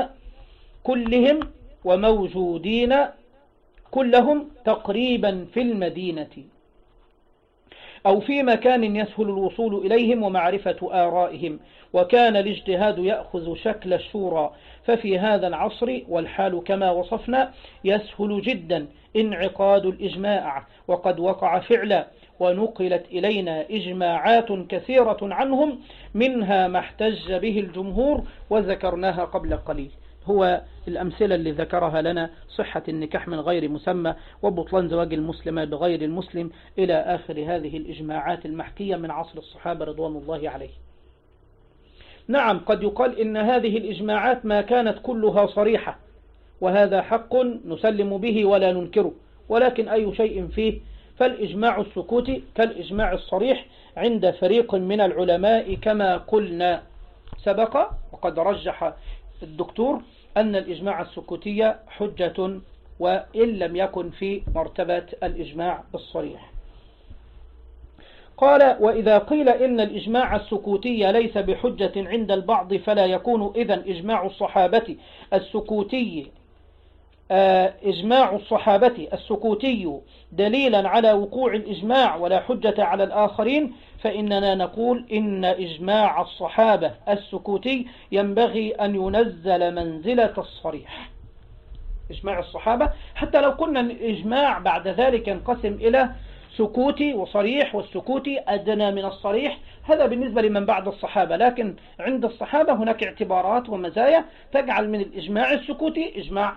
كلهم تقريبا في المدينة أو في مكان يسهل الوصول إليهم ومعرفة آرائهم، وكان الاجتهاد يأخذ شكل الشورى. ففي هذا العصر والحال كما وصفنا يسهل جدا انعقاد الإجماع، وقد وقع فعلا، ونقلت إلينا إجماعات كثيرة عنهم، منها ما احتج به الجمهور وذكرناها قبل قليل. هو الأمثلة اللي ذكرها لنا: صحة النكاح من غير مسمى، وبطلان زواج المسلمة بغير المسلم، إلى آخر هذه الإجماعات المحكية من عصر الصحابة رضوان الله عليه. نعم، قد يقال إن هذه الإجماعات ما كانت كلها صريحة، وهذا حق نسلم به ولا ننكره، ولكن أي شيء فيه، فالإجماع السكوتي كالإجماع الصريح عند فريق من العلماء كما قلنا سبق. وقد رجح الدكتور أن الإجماع السكوتي حجة، وإن لم يكن في مرتبة الإجماع الصريح. قال: وإذا قيل إن الإجماع السكوتي ليس بحجة عند البعض، فلا يكون إذن إجماع الصحابة السكوتي دليلا على وقوع الإجماع ولا حجة على الآخرين، فإننا نقول إن إجماع الصحابة السكوتي ينبغي أن ينزل منزلة الصريح. إجماع الصحابة، حتى لو كنا الإجماع بعد ذلك ينقسم إلى سكوتي وصريح، والسكوتي أدنى من الصريح، هذا بالنسبة لمن بعد الصحابة، لكن عند الصحابة هناك اعتبارات ومزايا تجعل من الإجماع السكوتي إجماع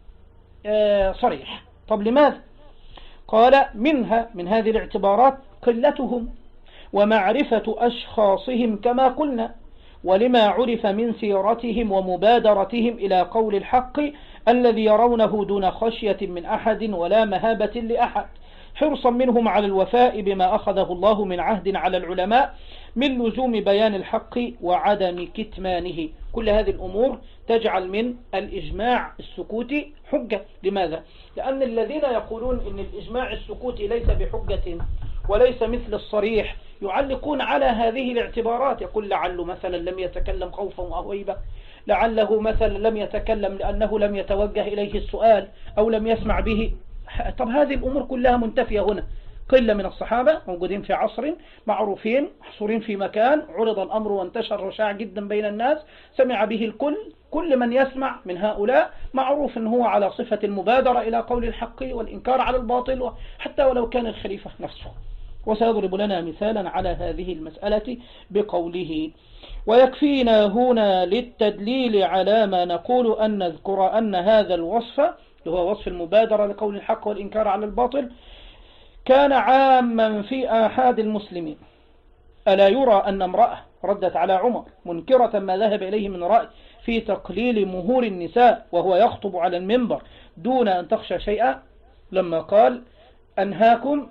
صريح. طب لماذا؟ قال: من هذه الاعتبارات قلتهم ومعرفة أشخاصهم كما قلنا، ولما عرف من سيرتهم ومبادرتهم إلى قول الحق الذي يرونه دون خشية من أحد ولا مهابة لأحد، حرصا منهم على الوفاء بما أخذه الله من عهد على العلماء من لزوم بيان الحق وعدم كتمانه. كل هذه الأمور تجعل من الإجماع السكوتي حجة. لماذا؟ لأن الذين يقولون إن الإجماع السكوتي ليس بحجة وليس مثل الصريح يعلقون على هذه الاعتبارات، يقول: لعله مثلا لم يتكلم خوفا أو هيبة، لعله مثلا لم يتكلم لأنه لم يتوجه إليه السؤال أو لم يسمع به. طب هذه الأمور كلها منتفية هنا. قلة من الصحابة موجودين في عصر معروفين، محصورين في مكان، عرض الأمر وانتشر وشاع جدا بين الناس، سمع به الكل، كل من يسمع من هؤلاء معروف أنه هو على صفة المبادرة إلى قول الحق والإنكار على الباطل، حتى ولو كان الخليفة نفسه. وسيضرب لنا مثالا على هذه المسألة بقوله: ويكفينا هنا للتدليل على ما نقول أن نذكر أن هذا الوصف، هو وصف المبادرة لقول الحق والإنكار على الباطل، كان عاما في آحاد المسلمين. ألا يرى أن امرأة ردت على عمر منكرة ما ذهب إليه من رأي في تقليل مهور النساء وهو يخطب على المنبر دون أن تخشى شيئا، لما قال: أنهاكم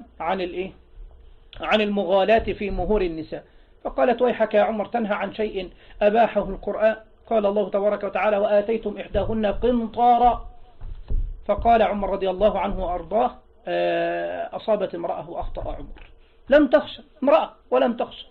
عن المغالاة في مهور النساء. فقالت: ويحك يا عمر، تنهى عن شيء أباحه القرآن؟ قال الله تبارك وتعالى: وآتيتم إحداهن قنطارا. فقال عمر رضي الله عنه وأرضاه: أصابت امرأة وأخطأ عمر. لم تخشى امرأة ولم تخشى.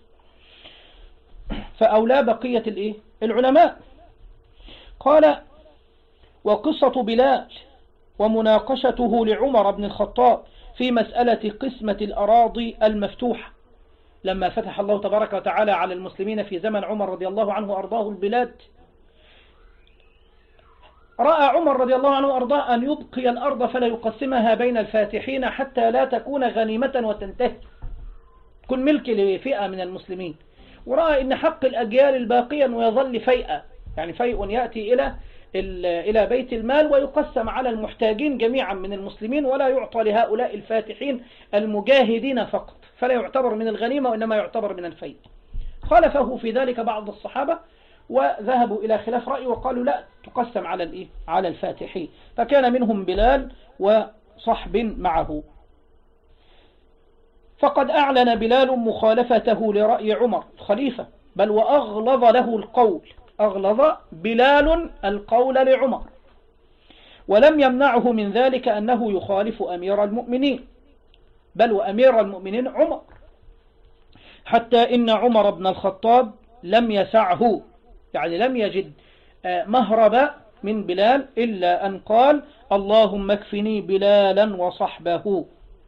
فأولى بقية العلماء. قال: وقصة بلال ومناقشته لعمر بن الخطاب في مسألة قسمة الأراضي المفتوحة، لما فتح الله تبارك وتعالى على المسلمين في زمن عمر رضي الله عنه وأرضاه البلاد، رأى عمر رضي الله عنه وأرضاه أن يبقي الأرض فلا يقسمها بين الفاتحين حتى لا تكون غنيمة وتنتهي كل ملك لفئة من المسلمين، ورأى أن حق الأجيال الباقيا ويظل فيئة، يعني فيء يأتي إلى بيت المال ويقسم على المحتاجين جميعا من المسلمين، ولا يعطى لهؤلاء الفاتحين المجاهدين فقط، فلا يعتبر من الغنيمة وإنما يعتبر من الفيء. خالفه في ذلك بعض الصحابة وذهبوا إلى خلاف رأي وقالوا لا تقسم على الفاتحين، فكان منهم بلال وصحب معه. فقد أعلن بلال مخالفته لرأي عمر الخليفة، بل وأغلظ له القول، أغلظ بلال القول لعمر، ولم يمنعه من ذلك أنه يخالف أمير المؤمنين، بل وأمير المؤمنين عمر، حتى إن عمر بن الخطاب لم يسعه، يعني لم يجد مهرب من بلال إلا أن قال اللهم اكفني بلالا وصحبه.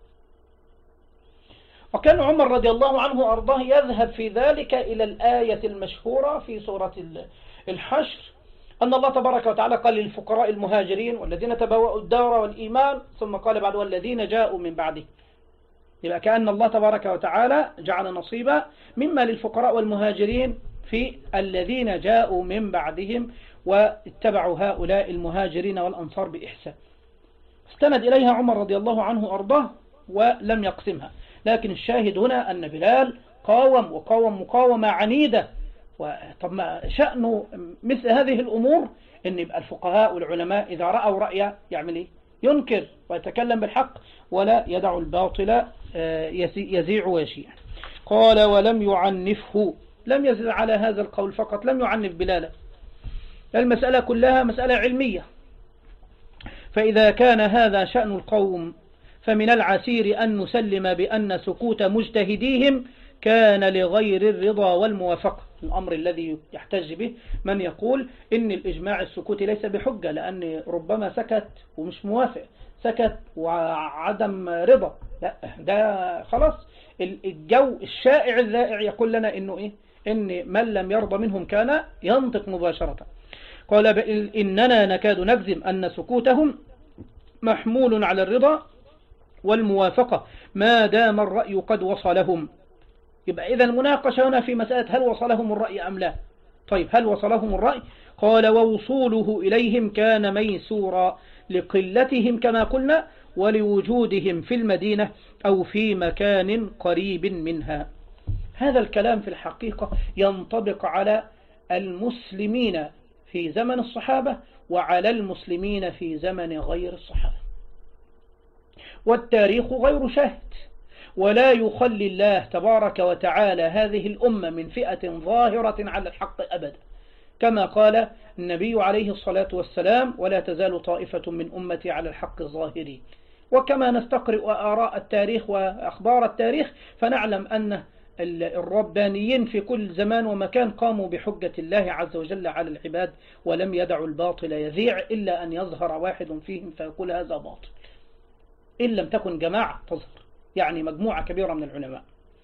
وكان عمر رضي الله عنه وأرضاه يذهب في ذلك إلى الآية المشهورة في سورة الحشر أن الله تبارك وتعالى قال للفقراء المهاجرين والذين تبوأوا الدار والإيمان، ثم قال بعد والذين جاءوا من بعده. يبقى كأن الله تبارك وتعالى جعل نصيبا مما للفقراء والمهاجرين في الذين جاءوا من بعدهم واتبعوا هؤلاء المهاجرين والأنصار بإحسان. استند إليها عمر رضي الله عنه وأرضاه ولم يقسمها، لكن الشاهد هنا أن بلال قاوم مقاومة عنيدة. طب ما شأنه مثل هذه الأمور أن يبقى الفقهاء والعلماء إذا رأوا رأيه يعمل إيه؟ ينكر ويتكلم بالحق ولا يدع الباطل يزيع ويشيع. قال ولم يعنفه، لم يزل على هذا القول فقط، لم يعنف بلالا. المسألة كلها مسألة علمية، فإذا كان هذا شأن القوم فمن العسير أن نسلم بأن سكوت مجتهديهم كان لغير الرضا والموافقة، الأمر الذي يحتج به من يقول إن الإجماع السكوتي ليس بحجة، لأن ربما سكت ومش موافق، سكت وعدم رضا، لا ده خلاص الجو الشائع الذائع يقول لنا إنه إيه؟ إن من لم يرضى منهم كان ينطق مباشرة. قال إننا نكاد نجزم أن سكوتهم محمول على الرضا والموافقة ما دام الرأي قد وصلهم. يبقى إذا المناقشة هنا في مسألة هل وصلهم الرأي أم لا. طيب هل وصلهم الرأي؟ قال ووصوله إليهم كان ميسورا لقلتهم كما قلنا ولوجودهم في المدينة أو في مكان قريب منها. هذا الكلام في الحقيقة ينطبق على المسلمين في زمن الصحابة وعلى المسلمين في زمن غير الصحابة، والتاريخ غير شاهد، ولا يخلي الله تبارك وتعالى هذه الأمة من فئة ظاهرة على الحق أبدا، كما قال النبي عليه الصلاة والسلام ولا تزال طائفة من أمتي على الحق ظاهرين. وكما نستقرئ آراء التاريخ وأخبار التاريخ فنعلم أن الربانيين في كل زمان ومكان قاموا بحجة الله عز وجل على العباد ولم يدعوا الباطل يذيع إلا أن يظهر واحد فيهم فيقول هذا باطل، إن لم تكن جماعة تظهر، يعني مجموعة كبيرة من العلماء.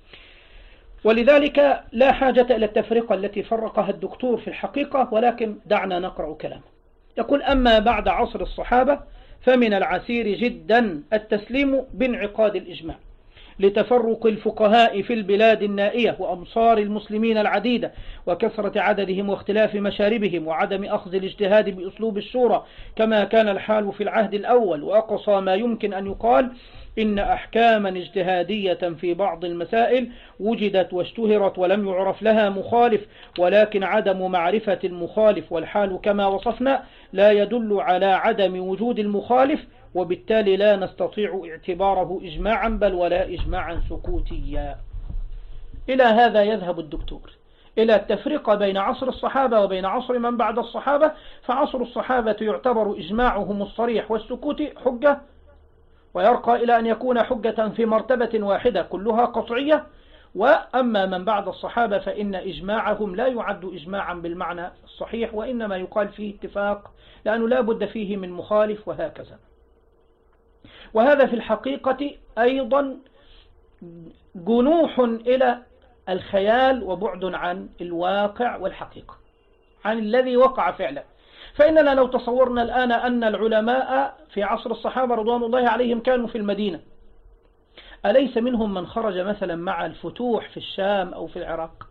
ولذلك لا حاجة إلى التفرقة التي فرقها الدكتور في الحقيقة، ولكن دعنا نقرأ كلامه. يقول أما بعد عصر الصحابة فمن العسير جدا التسليم بانعقاد الإجماع لتفرق الفقهاء في البلاد النائية وأمصار المسلمين العديدة وكثرة عددهم واختلاف مشاربهم وعدم أخذ الاجتهاد بأسلوب الشورى كما كان الحال في العهد الأول. وأقصى ما يمكن أن يقال إن أحكاما اجتهادية في بعض المسائل وجدت واشتهرت ولم يعرف لها مخالف، ولكن عدم معرفة المخالف والحال كما وصفنا لا يدل على عدم وجود المخالف، وبالتالي لا نستطيع اعتباره إجماعا بل ولا إجماعا سكوتيا. إلى هذا يذهب الدكتور، إلى التفرقة بين عصر الصحابة وبين عصر من بعد الصحابة. فعصر الصحابة يعتبر إجماعهم الصريح والسكوت حجة، ويرقى إلى أن يكون حجة في مرتبة واحدة كلها قطعية. وأما من بعد الصحابة فإن إجماعهم لا يعد إجماعا بالمعنى الصحيح، وإنما يقال فيه اتفاق لأنه لا بد فيه من مخالف وهكذا. وهذا في الحقيقة أيضا جنوح إلى الخيال وبعد عن الواقع والحقيقة، عن الذي وقع فعلا. فإننا لو تصورنا الآن أن العلماء في عصر الصحابة رضوان الله عليهم كانوا في المدينة، أليس منهم من خرج مثلا مع الفتوح في الشام أو في العراق؟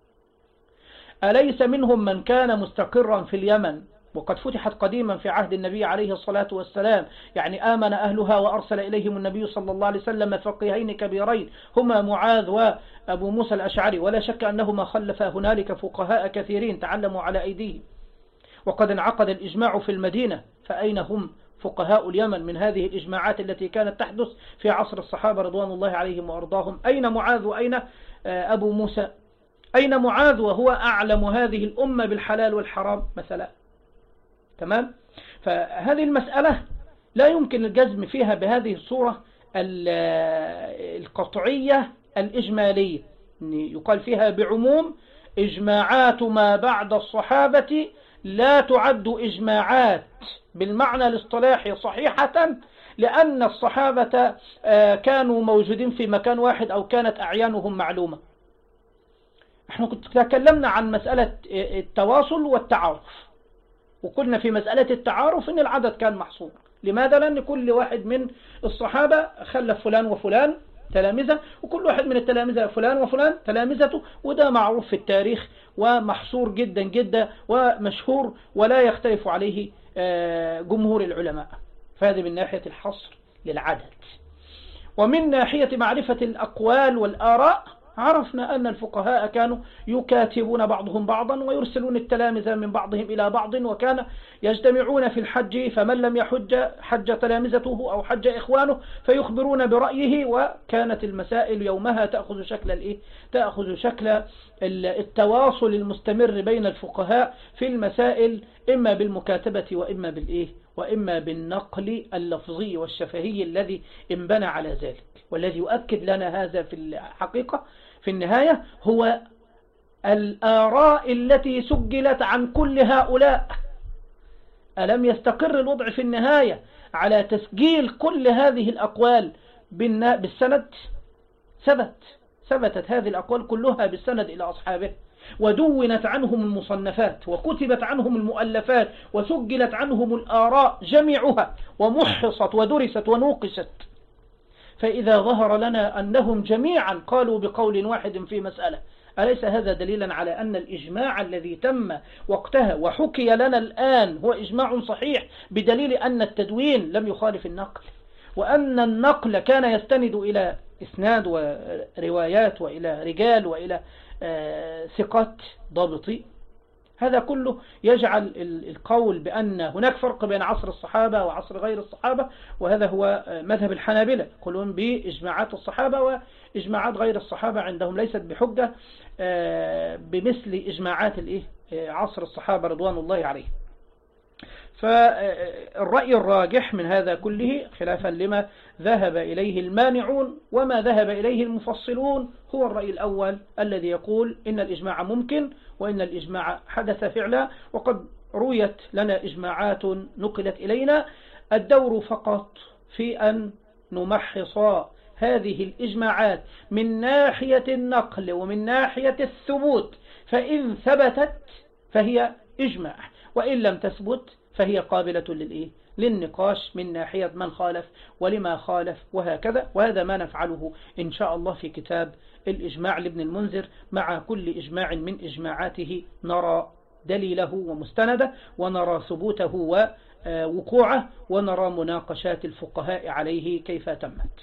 أليس منهم من كان مستقرا في اليمن وقد فتحت قديما في عهد النبي عليه الصلاة والسلام، يعني آمن أهلها وأرسل إليهم النبي صلى الله عليه وسلم فقيهين كبيرين هما معاذ وأبو موسى الأشعري، ولا شك أنهما خلفا هنالك فقهاء كثيرين تعلموا على أيديهم، وقد انعقد الإجماع في المدينة، فأين هم فقهاء اليمن من هذه الإجماعات التي كانت تحدث في عصر الصحابة رضوان الله عليهم وأرضاهم؟ أين معاذ وأين أبو موسى؟ أين معاذ وهو أعلم هذه الأمة بالحلال والحرام مثلا؟ تمام؟ فهذه المسألة لا يمكن الجزم فيها بهذه الصورة القطعية الإجمالية، يقال فيها بعموم إجماعات ما بعد الصحابة لا تعد إجماعات بالمعنى الاصطلاحي صحيحة، لأن الصحابة كانوا موجودين في مكان واحد أو كانت أعيانهم معلومة. احنا تكلمنا عن مسألة التواصل والتعارف، وقلنا في مسألة التعارف ان العدد كان محصور. لماذا؟ لأن كل واحد من الصحابة خلف فلان وفلان تلامذة، وكل واحد من التلامذة فلان وفلان تلامذته، وده معروف في التاريخ ومحصور جدا جدا ومشهور ولا يختلف عليه جمهور العلماء. فهذا من ناحية الحصر للعدد. ومن ناحية معرفة الأقوال والآراء عرفنا أن الفقهاء كانوا يكاتبون بعضهم بعضا ويرسلون التلامذة من بعضهم إلى بعض، وكان يجتمعون في الحج، فمن لم يحج حج تلامذته أو حج إخوانه فيخبرون برأيه، وكانت المسائل يومها تأخذ شكل التواصل المستمر بين الفقهاء في المسائل، إما بالمكاتبة وإما بالنقل اللفظي والشفهي الذي انبنى على ذلك. والذي يؤكد لنا هذا في الحقيقة في النهاية هو الآراء التي سجلت عن كل هؤلاء. ألم يستقر الوضع في النهاية على تسجيل كل هذه الأقوال بالسند؟ ثبتت هذه الأقوال كلها بالسند إلى أصحابه، ودونت عنهم المصنفات، وكتبت عنهم المؤلفات، وسجلت عنهم الآراء جميعها، ومحصت ودرست ونوقشت. فإذا ظهر لنا أنهم جميعا قالوا بقول واحد في مسألة، أليس هذا دليلا على أن الإجماع الذي تم وقتها وحكي لنا الآن هو إجماع صحيح، بدليل أن التدوين لم يخالف النقل، وأن النقل كان يستند إلى إسناد وروايات وإلى رجال وإلى ثقات ضابطي. هذا كله يجعل القول بأن هناك فرق بين عصر الصحابة وعصر غير الصحابة، وهذا هو مذهب الحنابلة، يقولون بإجماعات الصحابة وإجماعات غير الصحابة عندهم ليست بحجة بمثل إجماعات عصر الصحابة رضوان الله عليهم. فالرأي الراجح من هذا كله خلافا لما ذهب إليه المانعون وما ذهب إليه المفصلون هو الرأي الأول الذي يقول إن الإجماع ممكن، وإن الإجماع حدث فعلا، وقد رويت لنا إجماعات نقلت إلينا. الدور فقط في أن نمحص هذه الإجماعات من ناحية النقل ومن ناحية الثبوت، فإن ثبتت فهي إجماع، وإن لم تثبت فهي قابلة للنقاش من ناحية من خالف ولما خالف وهكذا. وهذا ما نفعله إن شاء الله في كتاب الإجماع لابن المنذر. مع كل إجماع من إجماعاته نرى دليله ومستنده، ونرى ثبوته ووقوعه، ونرى مناقشات الفقهاء عليه كيف تمت.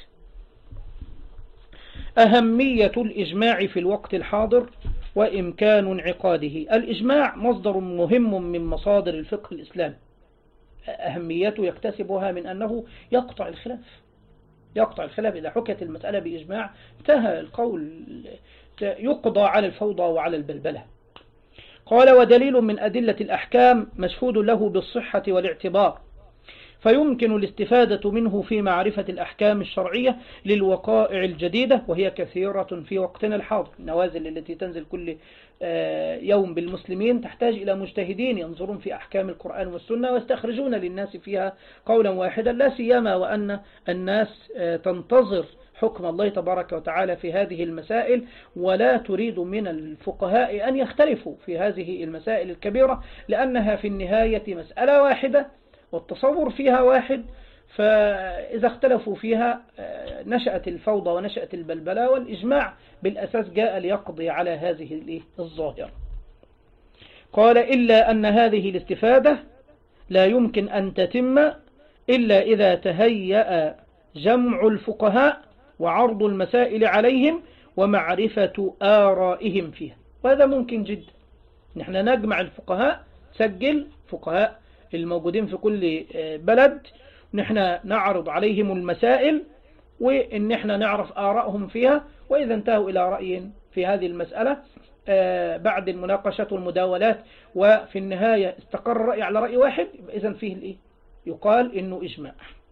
أهمية الإجماع في الوقت الحاضر وإمكان انعقاده. الإجماع مصدر مهم من مصادر الفقه الإسلامي. أهميته يكتسبها من أنه يقطع الخلاف. إذا حكت المسألة بإجماع انتهى القول، يقضى على الفوضى وعلى البلبلة. قال: ودليل من أدلة الأحكام مشهود له بالصحة والاعتبار، فيمكن الاستفادة منه في معرفة الأحكام الشرعية للوقائع الجديدة، وهي كثيرة في وقتنا الحاضر. النوازل التي تنزل كل يوم بالمسلمين تحتاج إلى مجتهدين ينظرون في أحكام القرآن والسنة ويستخرجون للناس فيها قولا واحدا، لا سيما وأن الناس تنتظر حكم الله تبارك وتعالى في هذه المسائل، ولا تريد من الفقهاء أن يختلفوا في هذه المسائل الكبيرة، لأنها في النهاية مسألة واحدة والتصور فيها واحد، فإذا اختلفوا فيها نشأت الفوضى ونشأت البلبلة، والإجماع بالأساس جاء ليقضي على هذه الظاهرة. قال: إلا أن هذه الاستفادة لا يمكن أن تتم إلا إذا تهيأ جمع الفقهاء وعرض المسائل عليهم ومعرفة آرائهم فيها. وهذا ممكن جدا، نحن نجمع الفقهاء، سجل فقهاء الموجودين في كل بلد، نحن نعرض عليهم المسائل وإن نحن نعرف آرائهم فيها، وإذا انتهوا إلى رأي في هذه المسألة بعد المناقشة والمداولات وفي النهاية استقر الرأي على رأي واحد، إذن فيه يقال إنه إجماع.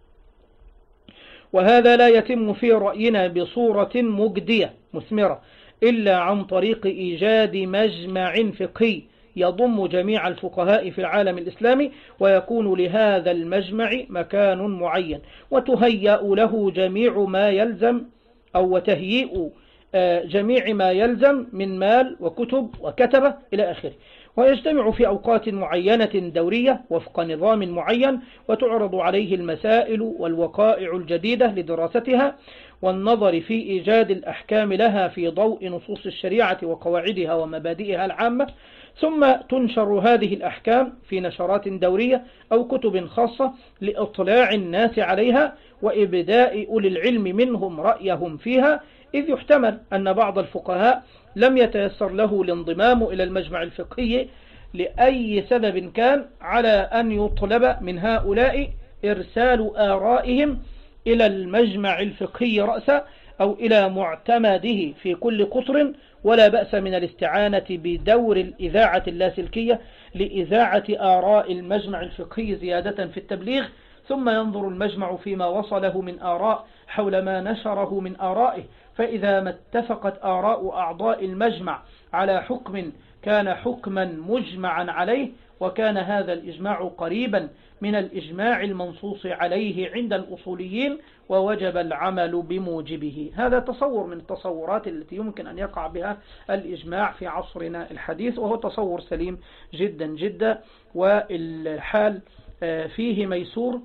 وهذا لا يتم في رأينا بصورة مجدية مثمرة إلا عن طريق إيجاد مجمع فقهي يضم جميع الفقهاء في العالم الإسلامي، ويكون لهذا المجمع مكان معين وتهيأ له جميع ما يلزم، أو وتهيئ جميع ما يلزم من مال وكتب وكتبة إلى آخره، ويجتمع في أوقات معينة دورية وفق نظام معين، وتعرض عليه المسائل والوقائع الجديدة لدراستها والنظر في إيجاد الأحكام لها في ضوء نصوص الشريعة وقواعدها ومبادئها العامة، ثم تنشر هذه الأحكام في نشرات دورية أو كتب خاصة لإطلاع الناس عليها وإبداء أولي العلم منهم رأيهم فيها، إذ يحتمل أن بعض الفقهاء لم يتيسر له الانضمام إلى المجمع الفقهي لأي سبب كان، على أن يطلب من هؤلاء إرسال آرائهم إلى المجمع الفقهي رأسا أو إلى معتمده في كل قطر، ولا بأس من الاستعانة بدور الإذاعة اللاسلكية لإذاعة آراء المجمع الفقهي زيادة في التبليغ، ثم ينظر المجمع فيما وصله من آراء حول ما نشره من آرائه، فإذا ما اتفقت آراء أعضاء المجمع على حكم كان حكما مجمعا عليه، وكان هذا الإجماع قريبا من الإجماع المنصوص عليه عند الأصوليين، ووجب العمل بموجبه. هذا تصور من التصورات التي يمكن أن يقع بها الإجماع في عصرنا الحديث، وهو تصور سليم جدا جدا، والحال فيه ميسور.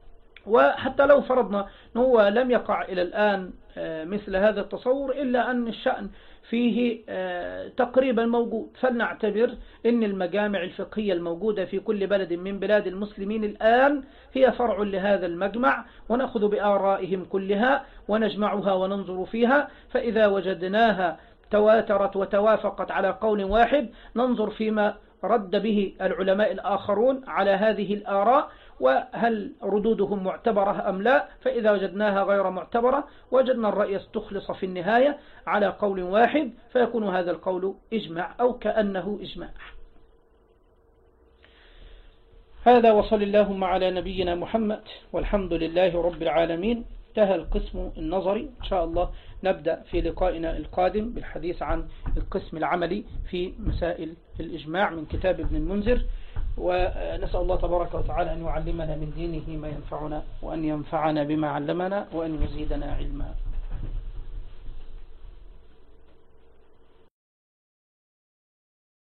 وحتى لو فرضنا أنه لم يقع إلى الآن مثل هذا التصور، إلا أن الشأن فيه تقريبا موجود، فلنعتبر أن المجامع الفقهية الموجودة في كل بلد من بلاد المسلمين الآن هي فرع لهذا المجمع، ونأخذ بآرائهم كلها ونجمعها وننظر فيها، فإذا وجدناها تواترت وتوافقت على قول واحد ننظر فيما رد به العلماء الآخرون على هذه الآراء، وهل ردودهم معتبرة أم لا، فإذا وجدناها غير معتبرة وجدنا الرأي استخلص في النهاية على قول واحد، فيكون هذا القول إجماع أو كأنه إجماع. هذا وصل اللهم على نبينا محمد، والحمد لله رب العالمين. انتهى القسم النظري، إن شاء الله نبدأ في لقائنا القادم بالحديث عن القسم العملي في مسائل الإجماع من كتاب ابن المنذر، ونسأل الله تبارك وتعالى أن يعلمنا من دينه ما ينفعنا، وأن ينفعنا بما علمنا، وأن يزيدنا علما.